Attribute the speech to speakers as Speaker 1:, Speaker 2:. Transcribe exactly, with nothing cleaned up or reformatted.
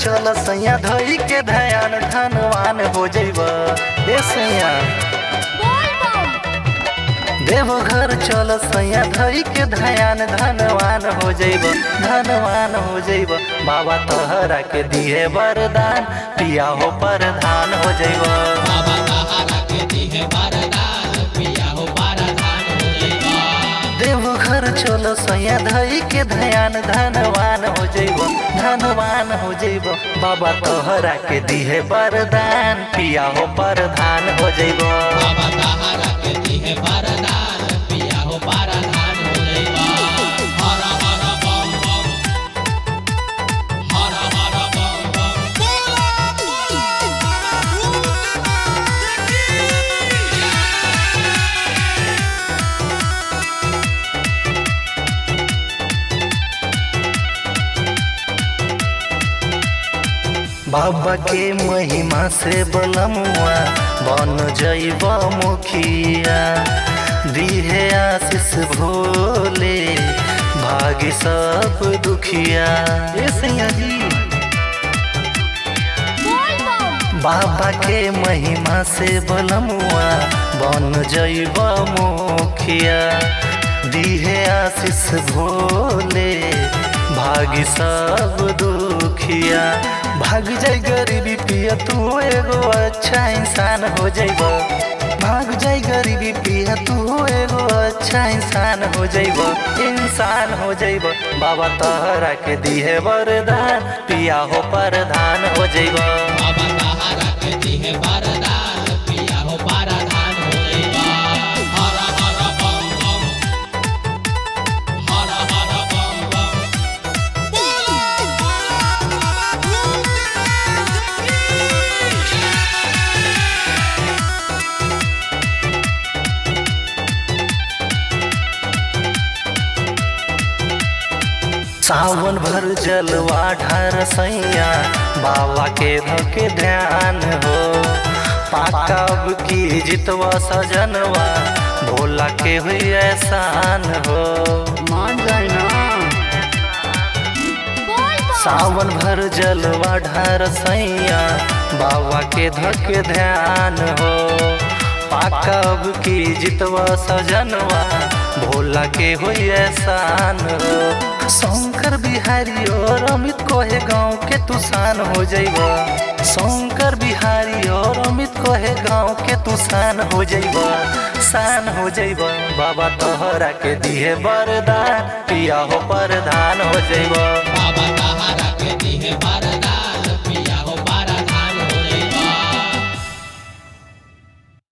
Speaker 1: चल सैया धई के ध्यान धनवान हो जइब ए सैया। देवघर चल सैया धई के ध्यान धनवान हो जइब धनवान हो जइब। बाबा तोहरा के दिए वरदान पिया हो परधान हो जइब।
Speaker 2: बाबा तोहरा के दिए वरदान पिया हो परधान हो जइब।
Speaker 1: देवघर चल सैया धई के ध्यान धनवान हो जइब धनवान हो जइब। बाबा तोहरा के दिए वरदान पिया हो परधान हो जइब।
Speaker 2: बाबा तोहरा के दिए वरदान पिया हो परधान हो जइब। हर हर बम बम हर हर बम बम बोला
Speaker 1: बाबा के महिमा से बलमुआ बन जइब मुखिया। दिहे आशीष भोले भागी सब दुखिया ए सैया जी। बाबा के महिमा से बलमुआ बन जइब मुखिया। दिहे आशीष भोले भागी सब दुखिया। भाग जाए गरीबी पिया तू एगो अच्छा इंसान हो जइब। भाग जाए गरीबी पिया तू एगो अच्छा इंसान हो जइब इंसान हो जइब। बाबा तोहरा के दिए वरदान पिया हो परधान हो जइब।
Speaker 2: बाबा तोहरा के दिए वरदान पिया हो परधान हो जइब। हर हर बम बम हर हर बम बम
Speaker 1: सावन भर जलवा ढार सैया बाबा के धके ध्यान हो। पाकब की जितवा सजनवा भोला के हुई एहसान हो। मान जाए ना सावन भर जलवा ढार सैया बाबा के धके ध्यान हो। पाकब की जितवा सजनवा भोला के हुई एहसान हो। शंकर बिहारी और अमित कोहे गाँव के तुसान हो जइब। शंकर बिहारी और अमित कोहे गाँव के तुसान हो जइब शान हो जइब। बाबा तोहरा के दिए वरदान पिया हो परधान हो जइब।